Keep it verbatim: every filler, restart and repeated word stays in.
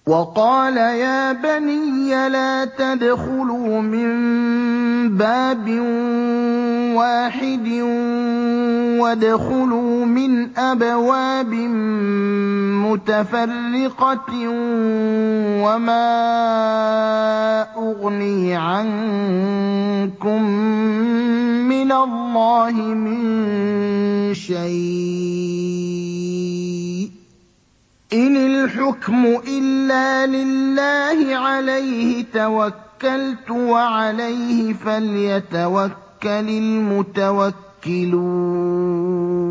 وَقَالَ يَا بَنِيَّ لَا تَدْخُلُوا مِن بَابٍ وَاحِدٍ وَادْخُلُوا مِنْ أَبْوَابٍ مُّتَفَرِّقَةٍ وَمَا أُغْنِي عَنكُم مِّنَ اللَّهِ مِن شَيْءٍ ۖ إِنِ الْحُكْمُ إِلَّا لِلَّهِ ۖ عَلَيْهِ تَوَكَّلْتُ وَعَلَيْهِ فَلْيَتَوَكَّلِ الْمُتَوَكِّلُونَ